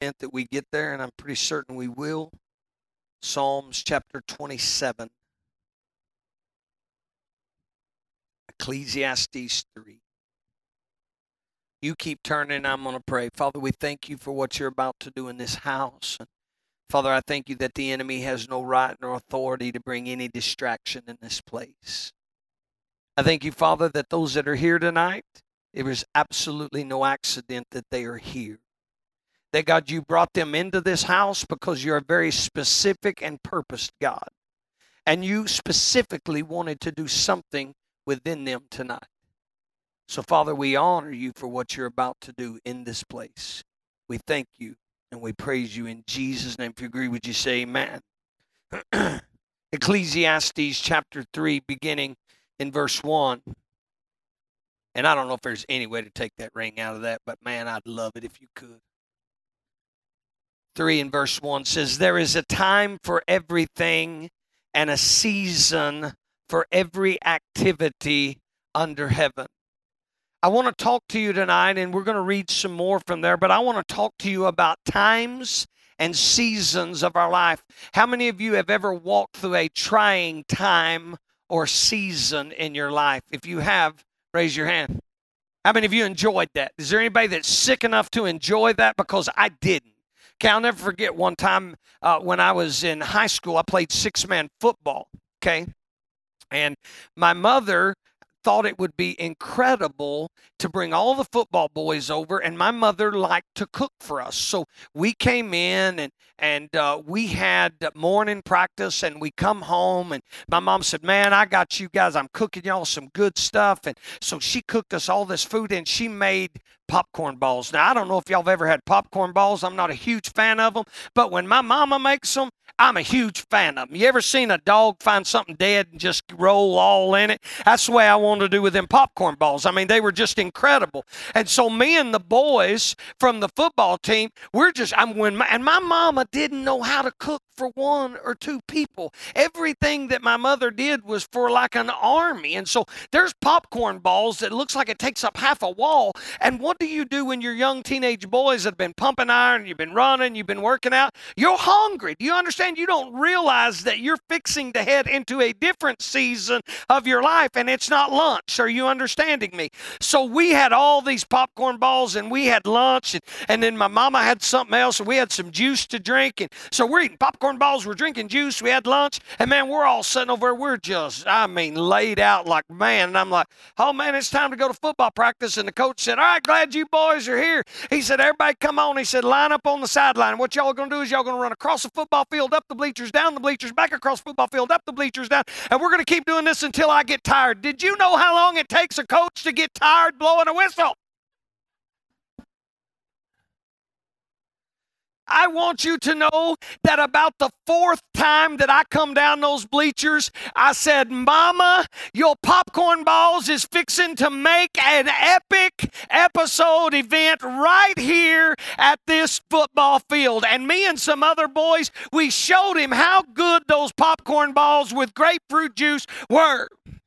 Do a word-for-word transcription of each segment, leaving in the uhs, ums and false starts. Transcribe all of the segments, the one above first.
event that we get there, and I'm pretty certain we will. Psalms chapter twenty-seven. Ecclesiastes three. You keep turning, I'm going to pray. Father, we thank you for what you're about to do in this house. Father, I thank you that the enemy has no right nor authority to bring any distraction in this place. I thank you, Father, that those that are here tonight, it was absolutely no accident that they are here. That, God, you brought them into this house because you're a very specific and purposed God. And you specifically wanted to do something within them tonight. So, Father, we honor you for what you're about to do in this place. We thank you and we praise you in Jesus' name. If you agree, would you say amen? Ecclesiastes chapter three, beginning in verse one. And I don't know if there's any way to take that ring out of that, but man, I'd love it if you could. three and verse one says, there is a time for everything and a season for every activity under heaven. I want to talk to you tonight, and we're going to read some more from there, but I want to talk to you about times and seasons of our life. How many of you have ever walked through a trying time or season in your life? If you have, raise your hand. How many of you enjoyed that? Is there anybody that's sick enough to enjoy that? Because I didn't. Okay, I'll never forget one time uh, when I was in high school, I played six-man football, okay? And my mother thought it would be incredible to bring all the football boys over, and my mother liked to cook for us. So we came in, and and uh, we had morning practice, and we come home, and my mom said, man, I got you guys. I'm cooking y'all some good stuff. And so she cooked us all this food, and she made popcorn balls. Now, I don't know if y'all have ever had popcorn balls. I'm not a huge fan of them, but when my mama makes them, I'm a huge fan of them. You ever seen a dog find something dead and just roll all in it? That's the way I wanted to do with them popcorn balls. I mean, they were just incredible. And so me and the boys from the football team, we're just, I'm when my, and my mama didn't know how to cook for one or two people. Everything that my mother did was for like an army. And so there's popcorn balls that looks like it takes up half a wall. And what do you do when you're young teenage boys that have been pumping iron, you've been running, you've been working out? You're hungry. Do you understand? You don't realize that you're fixing to head into a different season of your life, and it's not lunch. Are you understanding me? So we had all these popcorn balls, and we had lunch, and, and then my mama had something else, and we had some juice to drink. And so we're eating popcorn balls, we're drinking juice, we had lunch, and man, we're all sitting over there. We're just, I mean, laid out like, man. And I'm like, oh man, it's time to go to football practice. And the coach said, all right, glad you boys are here. He said, everybody come on. He said, line up on the sideline. What y'all going to do is y'all going to run across the football field, up the bleachers, down the bleachers, back across the football field, up the bleachers, down. And we're going to keep doing this until I get tired. Did you know how long it takes a coach to get tired blowing a whistle? I want you to know that about the fourth time that I come down those bleachers, I said, Mama, your popcorn balls is fixing to make an epic episode event right here at this football field. And me and some other boys, we showed him how good those popcorn balls with grapefruit juice were.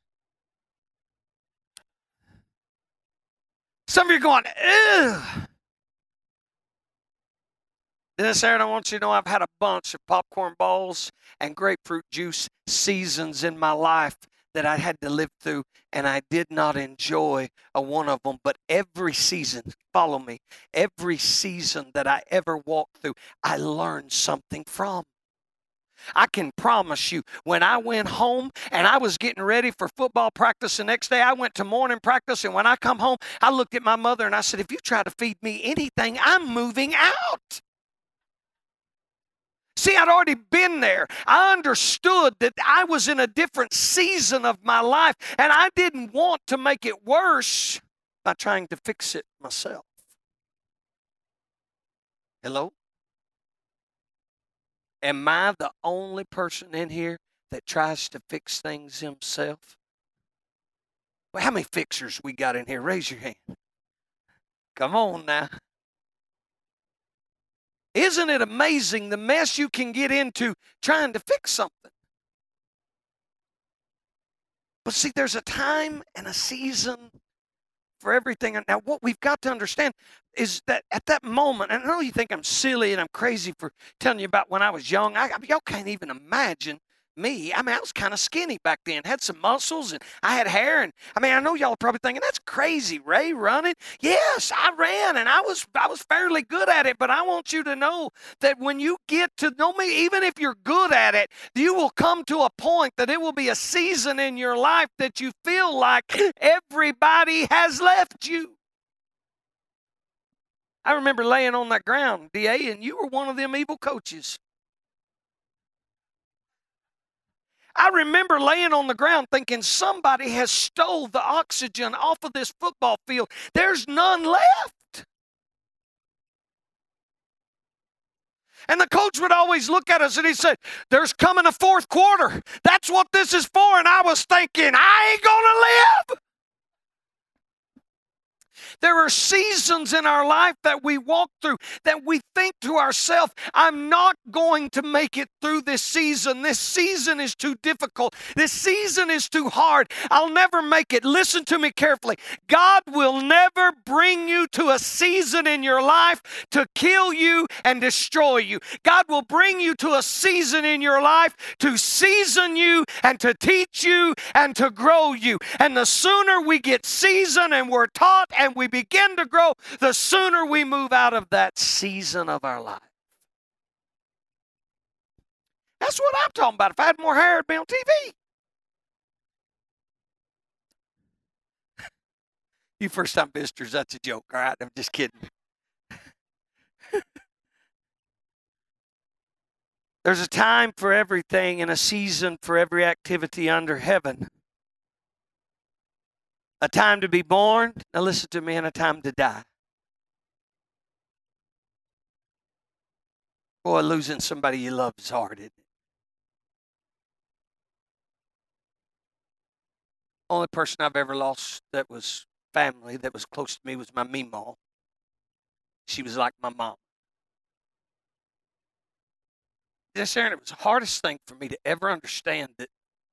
Some of you are going, ugh. This Aaron, I want you to know I've had a bunch of popcorn balls and grapefruit juice seasons in my life that I had to live through, and I did not enjoy a one of them. But every season, follow me, every season that I ever walked through, I learned something from. I can promise you, when I went home and I was getting ready for football practice the next day, I went to morning practice, and when I come home, I looked at my mother and I said, if you try to feed me anything, I'm moving out. See, I'd already been there. I understood that I was in a different season of my life, and I didn't want to make it worse by trying to fix it myself. Hello? Am I the only person in here that tries to fix things himself? Well, how many fixers we got in here? Raise your hand. Come on now. Isn't it amazing the mess you can get into trying to fix something? But see, there's a time and a season for everything. Now, what we've got to understand is that at that moment, and I know you think I'm silly and I'm crazy for telling you about when I was young. I, y'all can't even imagine me. I mean, I was kind of skinny back then, had some muscles, and I had hair. And I mean, I know y'all are probably thinking, that's crazy, Ray, running. Yes, I ran, and I was I was fairly good at it. But I want you to know that when you get to know me, even if you're good at it, you will come to a point that it will be a season in your life that you feel like everybody has left you. I remember laying on that ground, D A, and you were one of them evil coaches. I remember laying on the ground thinking somebody has stole the oxygen off of this football field. There's none left. And the coach would always look at us and he said, there's coming a fourth quarter. That's what this is for. And I was thinking, I ain't going to live. There are seasons in our life that we walk through that we think to ourselves, I'm not going to make it through this season. This season is too difficult. This season is too hard. I'll never make it. Listen to me carefully. God will never bring you to a season in your life to kill you and destroy you. God will bring you to a season in your life to season you and to teach you and to grow you. And the sooner we get seasoned and we're taught and we begin to grow, the sooner we move out of that season of our life. That's what I'm talking about. If I had more hair, it'd be on T V. You first-time visitors, that's a joke, all right? I'm just kidding. There's a time for everything and a season for every activity under heaven. A time to be born, now listen to me, and a time to die. Boy, losing somebody you love is hard, isn't it? Only person I've ever lost that was family, that was close to me, was my meemaw. She was like my mom. Yes, Aaron, it was the hardest thing for me to ever understand that.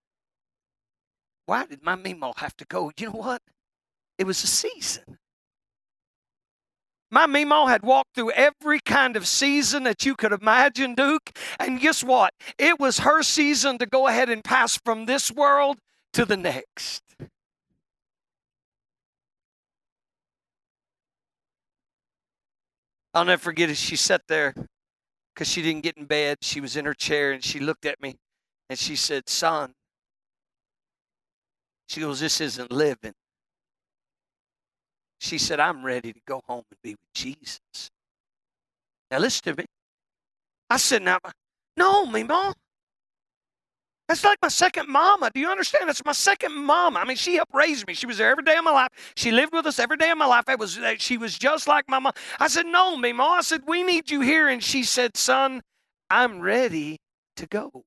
Why did my meemaw have to go? You know what? It was a season. My meemaw had walked through every kind of season that you could imagine, Duke. And guess what? It was her season to go ahead and pass from this world to the next. I'll never forget it. She sat there because she didn't get in bed. She was in her chair and she looked at me and she said, son, she goes, this isn't living. She said, I'm ready to go home and be with Jesus. Now listen to me. I said, now, no, meemaw. That's like my second mama. Do you understand? That's my second mama. I mean, she helped raise me. She was there every day of my life. She lived with us every day of my life. It was, she was just like my mom. I said, no, meemaw. I said, we need you here. And she said, son, I'm ready to go.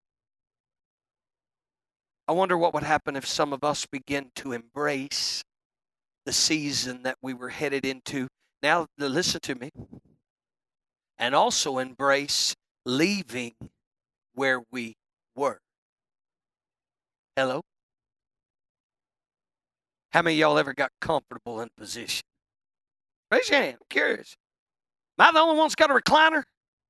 I wonder what would happen if some of us begin to embrace the season that we were headed into. Now, listen to me. And also embrace leaving where we were. Hello? How many of y'all ever got comfortable in position? Raise your hand. I'm curious. Am I the only one that's got a recliner?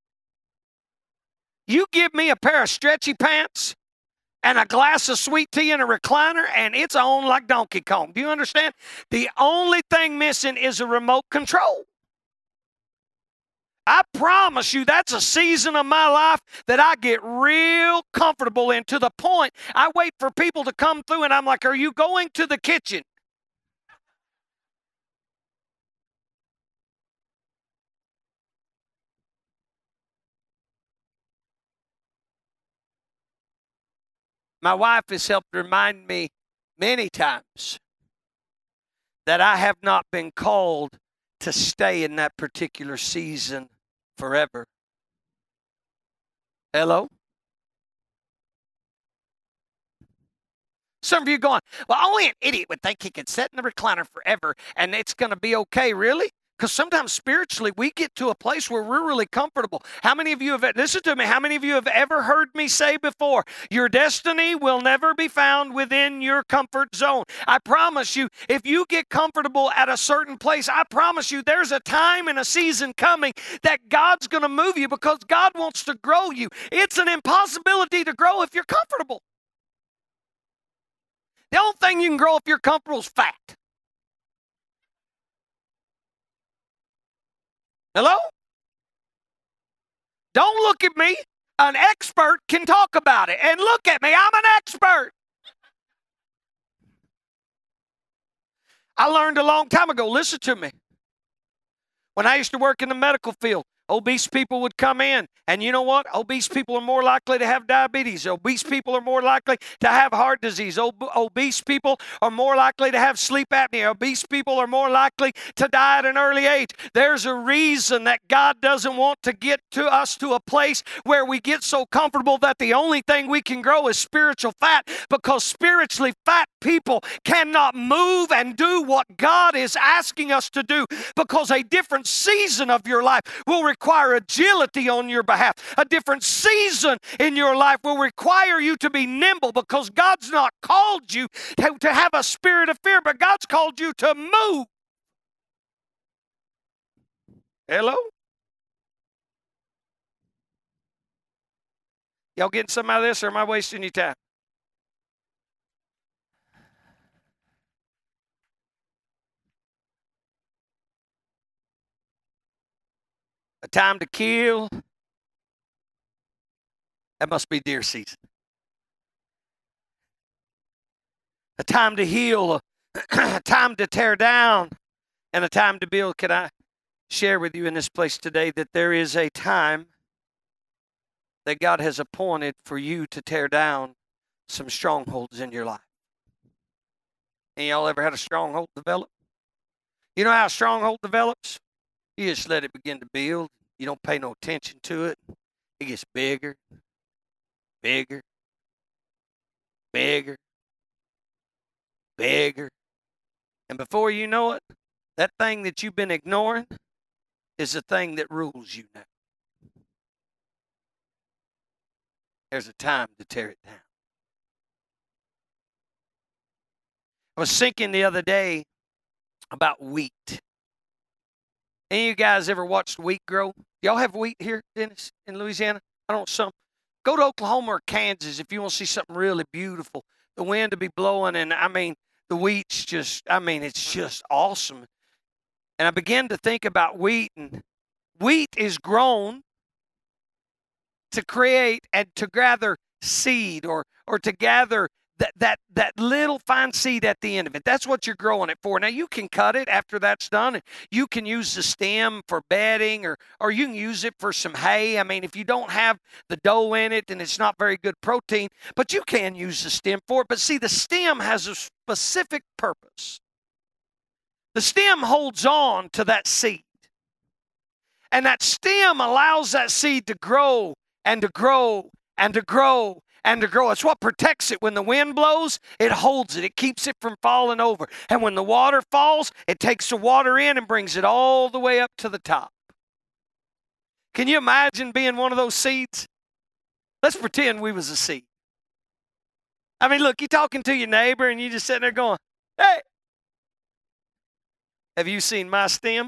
You give me a pair of stretchy pants and a glass of sweet tea and a recliner, and it's on like Donkey Kong. Do you understand? The only thing missing is a remote control. I promise you that's a season of my life that I get real comfortable in, to the point I wait for people to come through and I'm like, are you going to the kitchen? My wife has helped remind me many times that I have not been called to stay in that particular season forever. Hello? Some of you going, well, only an idiot would think he could sit in the recliner forever and it's going to be okay, really? Because sometimes spiritually we get to a place where we're really comfortable. How many of you have, listen to me, how many of you have ever heard me say before, your destiny will never be found within your comfort zone? I promise you, if you get comfortable at a certain place, I promise you there's a time and a season coming that God's going to move you because God wants to grow you. It's an impossibility to grow if you're comfortable. The only thing you can grow if you're comfortable is fat. Hello? Don't look at me. An expert can talk about it. And look at me. I'm an expert. I learned a long time ago. Listen to me. When I used to work in the medical field, obese people would come in, and you know what? Obese people are more likely to have diabetes. Obese people are more likely to have heart disease. Ob- obese people are more likely to have sleep apnea. Obese people are more likely to die at an early age. There's a reason that God doesn't want to get to us to a place where we get so comfortable that the only thing we can grow is spiritual fat, because spiritually fat people cannot move and do what God is asking us to do, because a different season of your life will require agility on your behalf. A different season in your life will require you to be nimble, because God's not called you to, to have a spirit of fear, but God's called you to move. Hello? Y'all getting some out of this, or am I wasting your time? A time to kill. That must be deer season. A time to heal, a time to tear down, and a time to build. Can I share with you in this place today that there is a time that God has appointed for you to tear down some strongholds in your life? And y'all ever had a stronghold develop? You know how a stronghold develops? You just let it begin to build. You don't pay no attention to it. It gets bigger, bigger, bigger, bigger. And before you know it, that thing that you've been ignoring is the thing that rules you now. There's a time to tear it down. I was thinking the other day about wheat. Any of you guys ever watched wheat grow? Y'all have wheat here, Dennis, in Louisiana? I don't know, some. Go to Oklahoma or Kansas if you want to see something really beautiful. The wind to be blowing, and I mean, the wheat's just, I mean, it's just awesome. And I began to think about wheat, and wheat is grown to create and to gather seed, or or to gather that, that, that little fine seed at the end of it. That's what you're growing it for. Now, you can cut it after that's done. You can use the stem for bedding, or, or you can use it for some hay. I mean, if you don't have the dough in it, then it's not very good protein, but you can use the stem for it. But see, the stem has a specific purpose. The stem holds on to that seed, and that stem allows that seed to grow and to grow and to grow and to grow. It's what protects it. When the wind blows, it holds it. It keeps it from falling over. And when the water falls, it takes the water in and brings it all the way up to the top. Can you imagine being one of those seeds? Let's pretend we was a seed. I mean, look, you're talking to your neighbor and you just sitting there going, hey, have you seen my stem?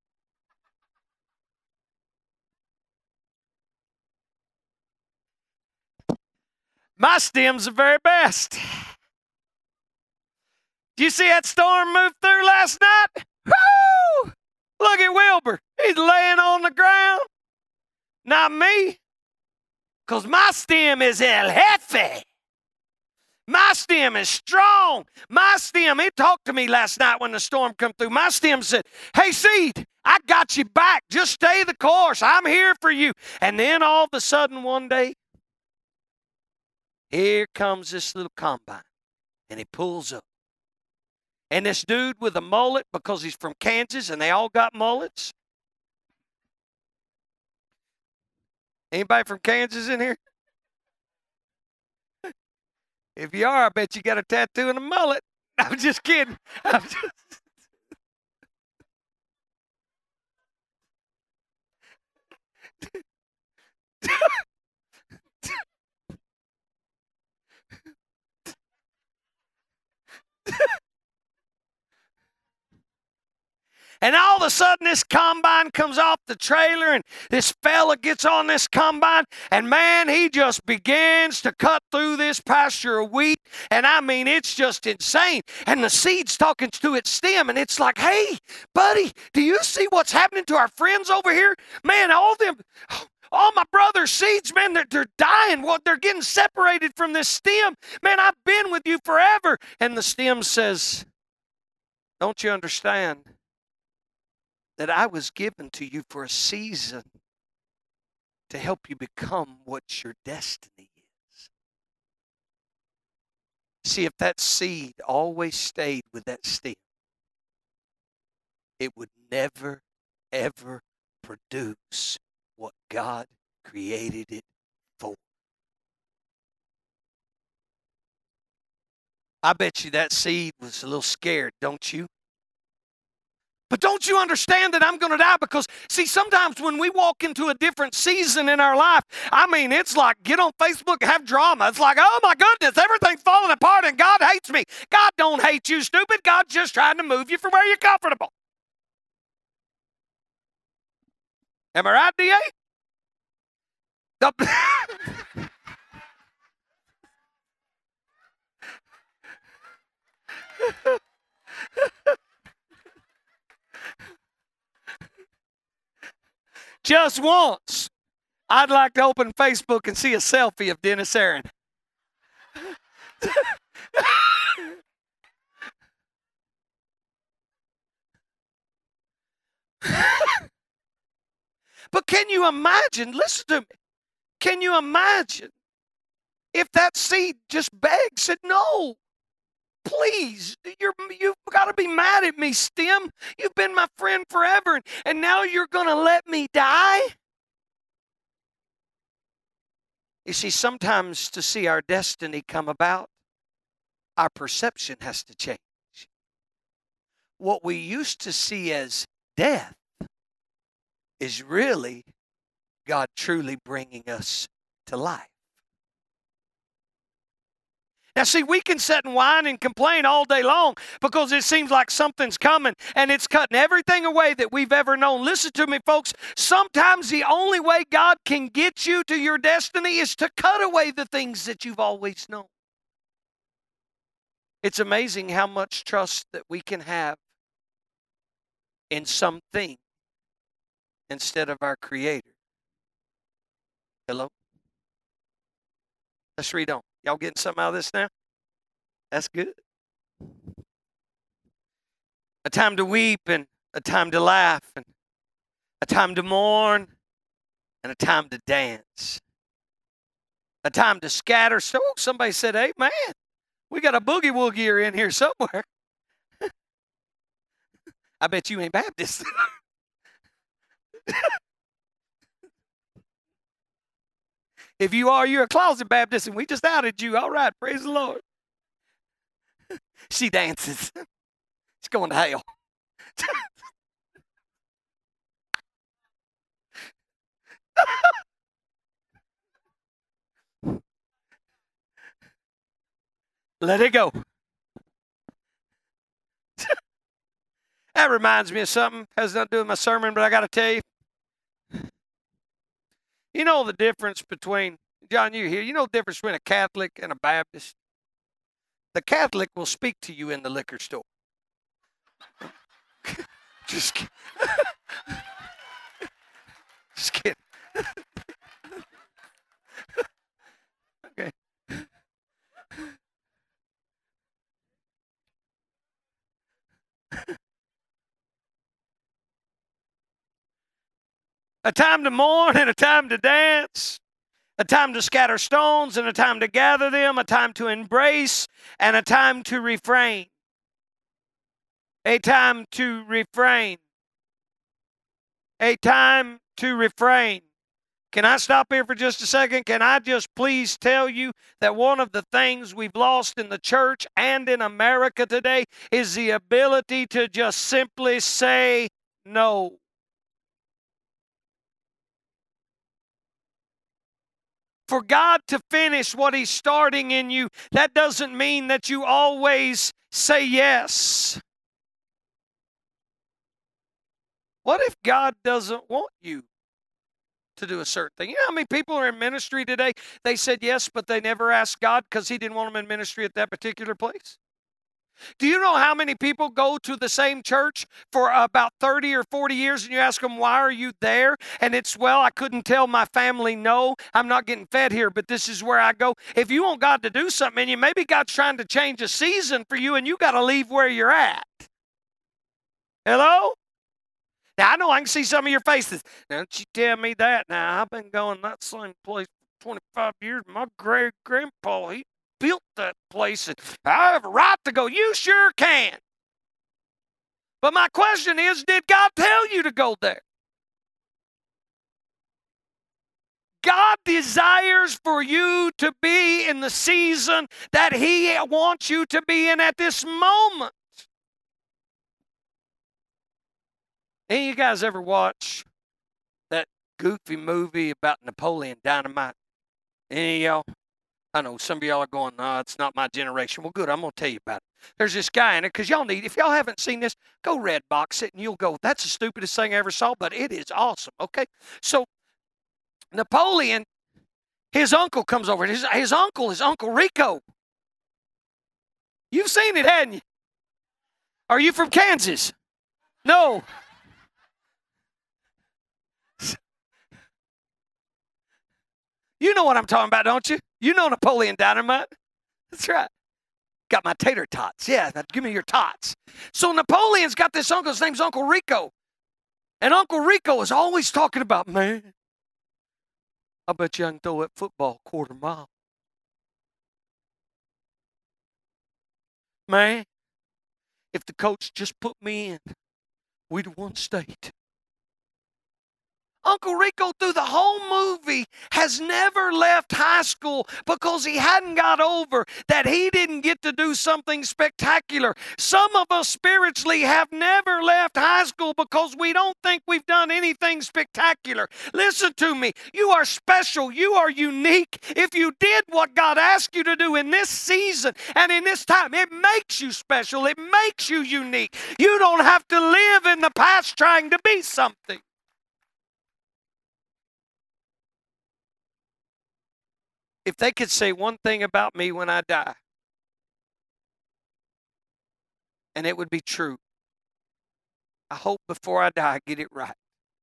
My stem's the very best. Did you see that storm move through last night? Woo! Look at Wilbur. He's laying on the ground. Not me. Because my stem is El Jefe. My stem is strong. My stem, he talked to me last night when the storm come through. My stem said, hey, seed, I got you back. Just stay the course. I'm here for you. And then all of a sudden one day, here comes this little combine, and he pulls up. And this dude with a mullet, because he's from Kansas, and they all got mullets. Anybody from Kansas in here? If you are, I bet you got a tattoo and a mullet. I'm just kidding. I'm just... of a sudden this combine comes off the trailer and this fella gets on this combine and man, he just begins to cut through this pasture of wheat. And I mean, it's just insane. And the seed's talking to its stem and it's like, hey, buddy, do you see what's happening to our friends over here? Man, all them... All my brother's seeds, man, they're, they're dying. What they're getting separated from this stem. Man, I've been with you forever. And the stem says, don't you understand that I was given to you for a season to help you become what your destiny is? See, if that seed always stayed with that stem, it would never, ever produce what God created it for. I bet you that seed was a little scared, don't you? But don't you understand that I'm going to die? Because, see, sometimes when we walk into a different season in our life, I mean, it's like get on Facebook and have drama. It's like, oh, my goodness, everything's falling apart and God hates me. God don't hate you, stupid. God's just trying to move you from where you're comfortable. Am I right, D A? The Just once, I'd like to open Facebook and see a selfie of Dennis Aaron. But can you imagine, listen to me, can you imagine if that seed just begged, said, no, please, you're, you've got to be mad at me, stem. You've been my friend forever, and, and now you're going to let me die? You see, sometimes to see our destiny come about, our perception has to change. What we used to see as death is really God truly bringing us to life. Now, see, we can sit and whine and complain all day long because it seems like something's coming and it's cutting everything away that we've ever known. Listen to me, folks. Sometimes the only way God can get you to your destiny is to cut away the things that you've always known. It's amazing how much trust that we can have in something instead of our Creator. Hello? Let's read on. Y'all getting something out of this now? That's good. A time to weep and a time to laugh and a time to mourn and a time to dance. A time to scatter. So somebody said, hey, man, we got a boogie woogier in here somewhere. I bet you ain't Baptist. If you are, you're a closet Baptist, and we just outed you. All right, praise the Lord. She dances. She's going to hell. Let it go. That reminds me of something. Has nothing to do with my sermon, but I got to tell you. You know the difference between, John, you here, you know the difference between a Catholic and a Baptist? The Catholic will speak to you in the liquor store. Just kidding. Just kidding. Okay. A time to mourn and a time to dance, a time to scatter stones and a time to gather them, a time to embrace and a time to refrain. A time to refrain. A time to refrain. Can I stop here for just a second? Can I just please tell you that one of the things we've lost in the church and in America today is the ability to just simply say no. For God to finish what He's starting in you, that doesn't mean that you always say yes. What if God doesn't want you to do a certain thing? You know how many people are in ministry today? They said yes, but they never asked God because He didn't want them in ministry at that particular place. Do you know how many people go to the same church for about thirty or forty years and you ask them, why are you there? And it's, well, I couldn't tell my family no, I'm not getting fed here, but this is where I go. If you want God to do something in you, maybe God's trying to change a season for you and you got to leave where you're at. Hello? Now, I know I can see some of your faces. Don't you tell me that. Now, I've been going that same place for twenty-five years. My great-grandpa, he built that place, and I have a right to go. You sure can. But my question is, did God tell you to go there? God desires for you to be in the season that He wants you to be in at this moment. Any of you guys ever watch that goofy movie about Napoleon Dynamite? Any of y'all? I know some of y'all are going, no, it's not my generation. Well, good, I'm going to tell you about it. There's this guy in it, because y'all need, if y'all haven't seen this, go Redbox it, and you'll go, that's the stupidest thing I ever saw, but it is awesome, okay? So, Napoleon, his uncle comes over. His, his uncle is Uncle Rico. You've seen it, hadn't you? Are you from Kansas? No. You know what I'm talking about, don't you? You know Napoleon Dynamite. That's right. Got my tater tots. Yeah, give me your tots. So Napoleon's got this uncle. His name's Uncle Rico. And Uncle Rico is always talking about, man, I bet you I can throw that football quarter mile. Man, if the coach just put me in, we'd have won state. Uncle Rico, through the whole movie, has never left high school because he hadn't got over that he didn't get to do something spectacular. Some of us spiritually have never left high school because we don't think we've done anything spectacular. Listen to me. You are special. You are unique. If you did what God asked you to do in this season and in this time, it makes you special. It makes you unique. You don't have to live in the past trying to be something. If they could say one thing about me when I die, and it would be true, I hope before I die I get it right.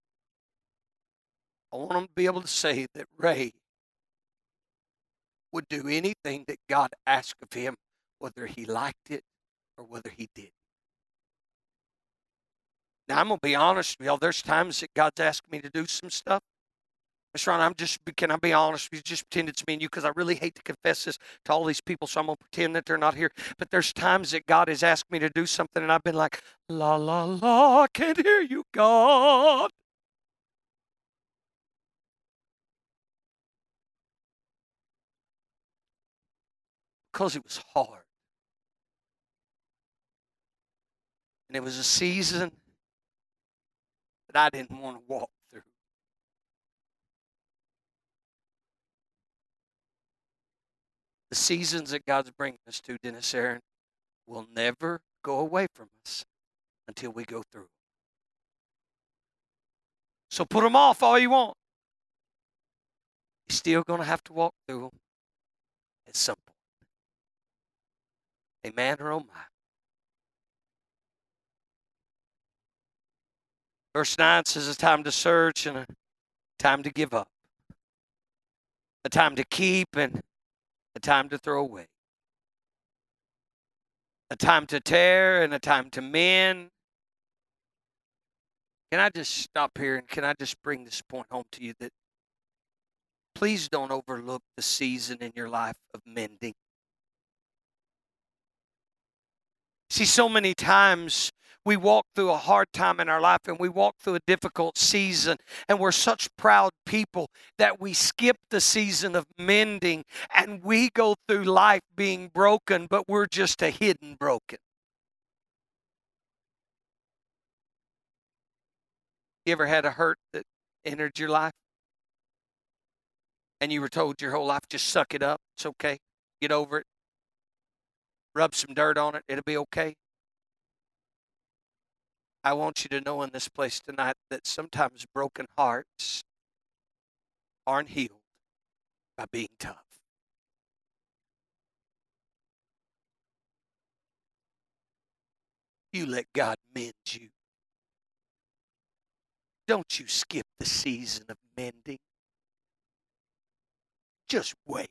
I want them to be able to say that Ray would do anything that God asked of him, whether he liked it or whether he didn't. Now, I'm going to be honest with y'all. There's times that God's asked me to do some stuff. Mister Ron, I'm just, can I be honest with you? Just pretend it's me and you, because I really hate to confess this to all these people, so I'm going to pretend that they're not here. But there's times that God has asked me to do something, and I've been like, la, la, la, I can't hear you, God. Because it was hard. And it was a season that I didn't want to walk through. The seasons that God's bringing us to, Dennis Aaron, will never go away from us until we go through. So put them off all you want. You're still going to have to walk through them at some point. Amen or oh my. Verse nine says a time to search and a time to give up. A time to keep and a time to throw away. A time to tear and a time to mend. Can I just stop here and can I just bring this point home to you that please don't overlook the season in your life of mending. See, so many times we walk through a hard time in our life and we walk through a difficult season, and we're such proud people that we skip the season of mending and we go through life being broken, but we're just a hidden broken. You ever had a hurt that entered your life and you were told your whole life, just suck it up, it's okay, get over it, rub some dirt on it, it'll be okay? I want you to know in this place tonight that sometimes broken hearts aren't healed by being tough. You let God mend you. Don't you skip the season of mending. Just wait.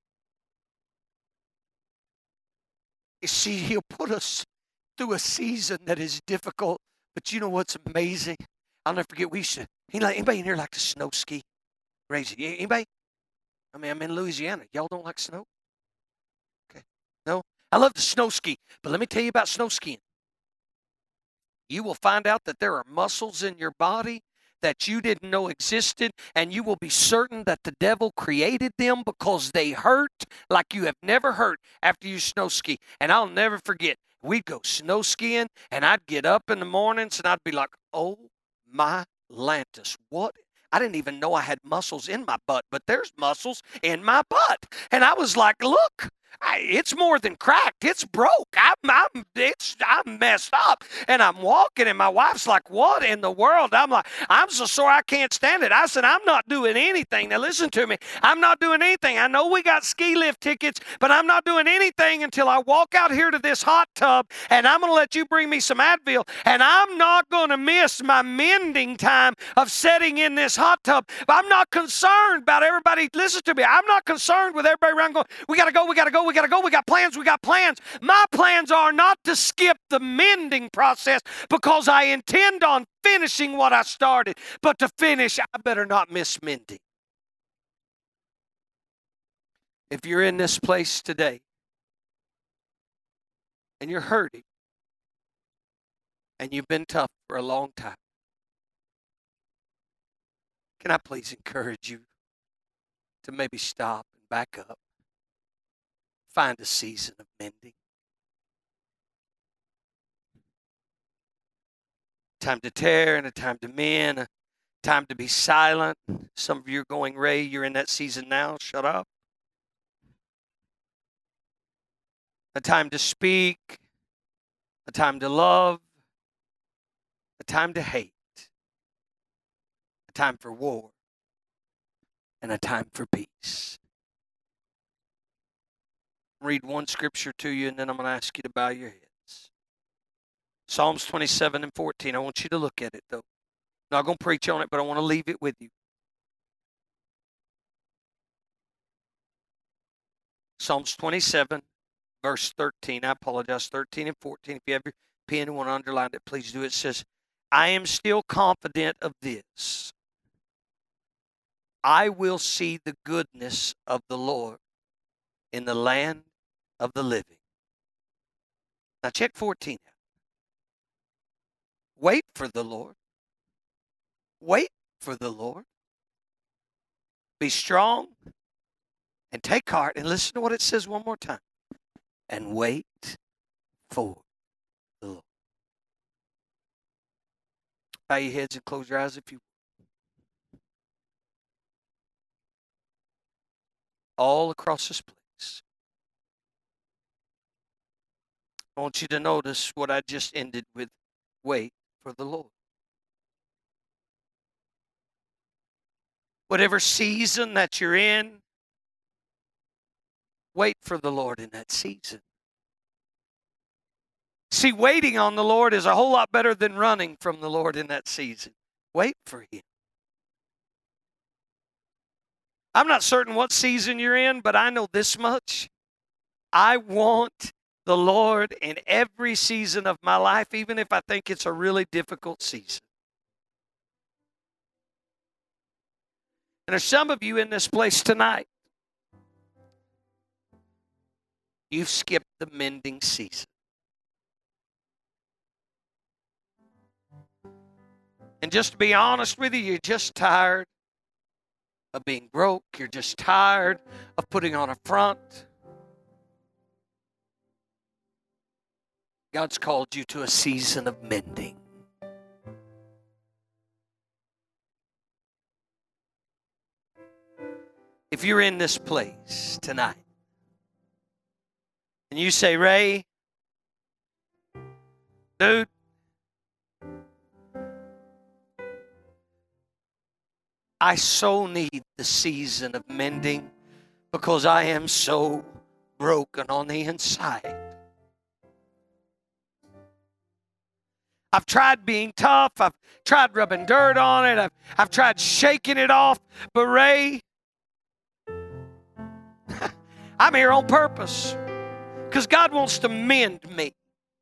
You see, He'll put us through a season that is difficult, but you know what's amazing? I'll never forget, we used to, anybody in here like to snow ski? Raise it. Anybody? I mean, I'm in Louisiana. Y'all don't like snow? Okay. No? I love to snow ski, but let me tell you about snow skiing. You will find out that there are muscles in your body that you didn't know existed, and you will be certain that the devil created them because they hurt like you have never hurt after you snow ski. And I'll never forget, we'd go snow skiing, and I'd get up in the mornings, and I'd be like, oh my Lantis, what? I didn't even know I had muscles in my butt, but there's muscles in my butt. And I was like, look, I, it's more than cracked. It's broke. I'm, I'm, it's, I'm messed up. And I'm walking, and my wife's like, what in the world? I'm like, I'm so sore I can't stand it. I said, I'm not doing anything. Now listen to me. I'm not doing anything. I know we got ski lift tickets, but I'm not doing anything until I walk out here to this hot tub, and I'm going to let you bring me some Advil, and I'm not going to miss my mending time of sitting in this hot tub. But I'm not concerned about everybody. Listen to me. I'm not concerned with everybody around going, we got to go, we got to go. We got to go. We got plans. We got plans. My plans are not to skip the mending process because I intend on finishing what I started. But to finish, I better not miss mending. If you're in this place today and you're hurting and you've been tough for a long time, can I please encourage you to maybe stop and back up? Find a season of mending. Time to tear and a time to mend, a time to be silent. Some of you are going, Ray, you're in that season now. Shut up. A time to speak, a time to love, a time to hate, a time for war, and a time for peace. Read one scripture to you, and then I'm going to ask you to bow your heads. Psalms twenty-seven and fourteen. I want you to look at it, though. I'm not going to preach on it, but I want to leave it with you. Psalms twenty-seven, verse thirteen. I apologize, thirteen and fourteen. If you have your pen and want to underline it, please do. It says, I am still confident of this. I will see the goodness of the Lord in the land of the living. Now check fourteen out. Wait for the Lord. Wait for the Lord. Be strong and take heart. And listen to what it says one more time. And wait for the Lord. Bow your heads and close your eyes if you will. All across this place. I want you to notice what I just ended with. Wait for the Lord. Whatever season that you're in, wait for the Lord in that season. See, waiting on the Lord is a whole lot better than running from the Lord in that season. Wait for Him. I'm not certain what season you're in, but I know this much. I want the Lord in every season of my life, even if I think it's a really difficult season. And there's some of you in this place tonight. You've skipped the mending season. And just to be honest with you, you're just tired of being broke. You're just tired of putting on a front. God's called you to a season of mending. If you're in this place tonight and you say, Ray, dude, I so need the season of mending because I am so broken on the inside. I've tried being tough. I've tried rubbing dirt on it. I've, I've tried shaking it off. But Ray, I'm here on purpose because God wants to mend me.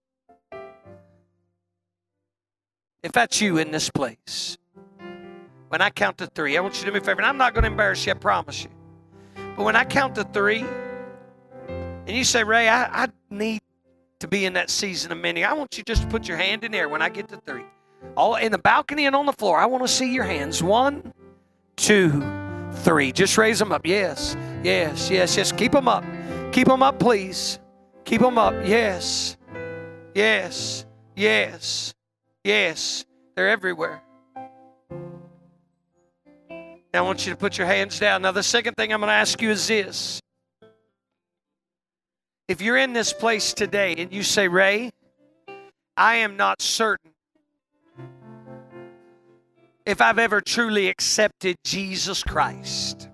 If that's you in this place, when I count to three, I want you to do me a favor. And I'm not going to embarrass you, I promise you. But when I count to three, and you say, Ray, I, I need to be in that season of mending, I want you just to put your hand in there when I get to three. All in the balcony and on the floor, I want to see your hands. One, two, three. Just raise them up. Yes, yes, yes, yes. Keep them up. Keep them up, please. Keep them up. Yes, yes, yes, yes. They're everywhere. Now I want you to put your hands down. Now the second thing I'm going to ask you is this. If you're in this place today and you say, Ray, I am not certain if I've ever truly accepted Jesus Christ.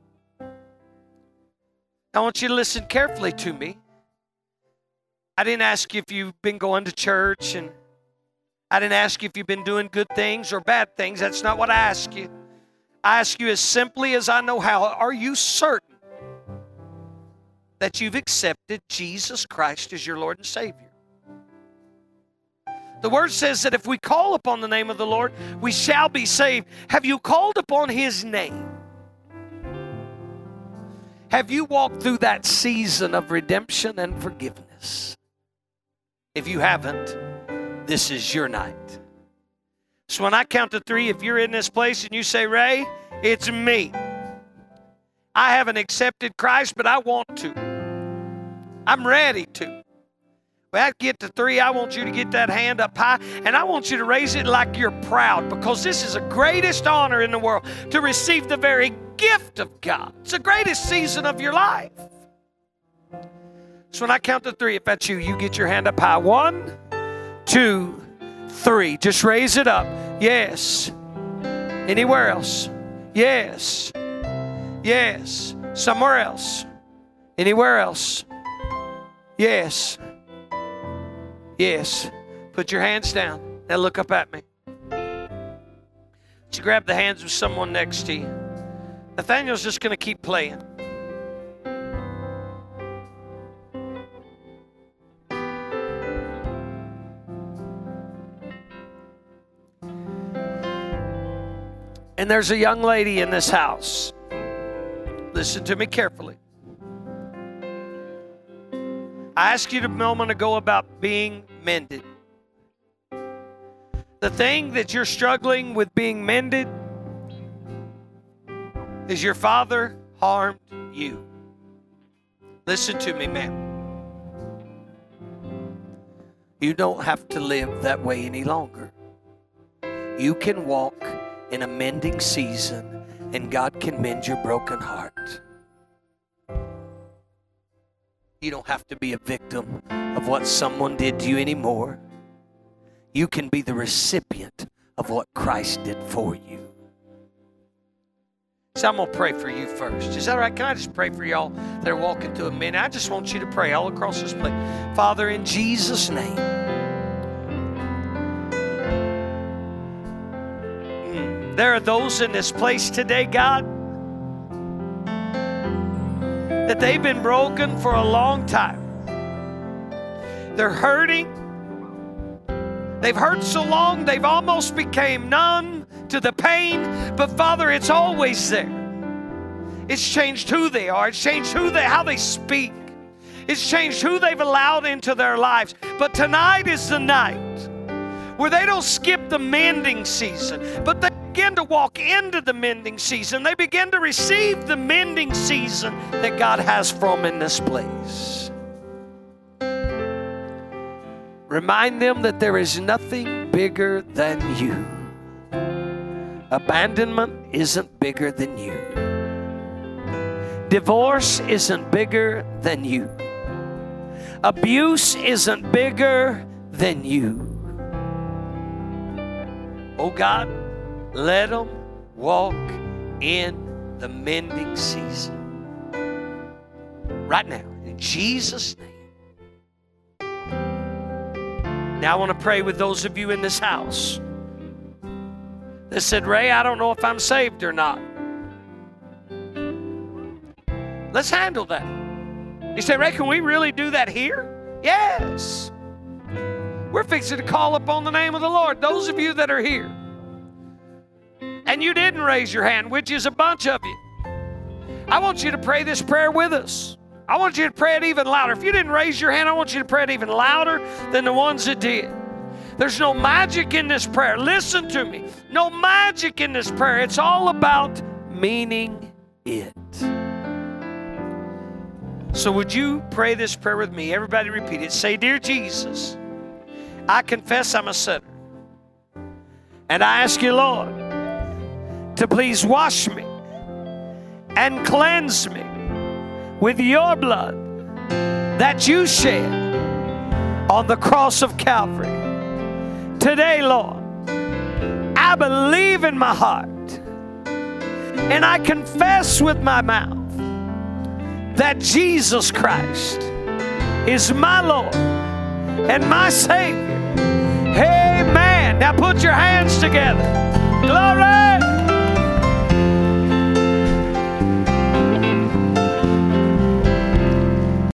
I want you to listen carefully to me. I didn't ask you if you've been going to church, and I didn't ask you if you've been doing good things or bad things. That's not what I ask you. I ask you as simply as I know how, are you certain that you've accepted Jesus Christ as your Lord and Savior? The Word says that if we call upon the name of the Lord, we shall be saved. Have you called upon His name? Have you walked through that season of redemption and forgiveness? If you haven't, this is your night. So when I count to three, if you're in this place and you say, Ray, it's me. I haven't accepted Christ, but I want to. I'm ready to. When I get to three, I want you to get that hand up high, and I want you to raise it like you're proud, because this is the greatest honor in the world, to receive the very gift of God. It's the greatest season of your life. So when I count to three, if that's you, you get your hand up high. One, two, three. Just raise it up. Yes. Anywhere else? Yes. Yes. Somewhere else? Anywhere else? Yes. Yes. Put your hands down. Now look up at me. Would you grab the hands of someone next to you? Nathaniel's just going to keep playing. And there's a young lady in this house. Listen to me carefully. I asked you a moment ago about being mended. The thing that you're struggling with being mended is your father harmed you. Listen to me, ma'am. You don't have to live that way any longer. You can walk in a mending season, and God can mend your broken heart. You don't have to be a victim of what someone did to you anymore. You can be the recipient of what Christ did for you. So I'm going to pray for you first. Is that all right? Can I just pray for y'all that are walking through a minute? I just want you to pray all across this place. Father, in Jesus' name, mm, there are those in this place today, God, that they've been broken for a long time. They're hurting. They've hurt so long they've almost became numb to the pain. But Father, it's always there. It's changed who they are. It's changed who they, how they speak. It's changed who they've allowed into their lives. But tonight is the night where they don't skip the mending season, but they begin to walk into the mending season. They begin to receive the mending season that God has for them in this place. Remind them that there is nothing bigger than you. Abandonment isn't bigger than you. Divorce isn't bigger than you. Abuse isn't bigger than you. Oh God, let them walk in the mending season. Right now, in Jesus' name. Now I want to pray with those of you in this house that said, Ray, I don't know if I'm saved or not. Let's handle that. You say, Ray, can we really do that here? Yes. We're fixing to call upon the name of the Lord. Those of you that are here, and you didn't raise your hand, which is a bunch of you, I want you to pray this prayer with us. I want you to pray it even louder. If you didn't raise your hand, I want you to pray it even louder than the ones that did. There's no magic in this prayer. Listen to me. No magic in this prayer. It's all about meaning it. So would you pray this prayer with me? Everybody repeat it. Say, Dear Jesus, I confess I'm a sinner. And I ask you, Lord, to please wash me and cleanse me with your blood that you shed on the cross of Calvary. Today, Lord, I believe in my heart and I confess with my mouth that Jesus Christ is my Lord and my Savior. Amen. Now put your hands together. Glory.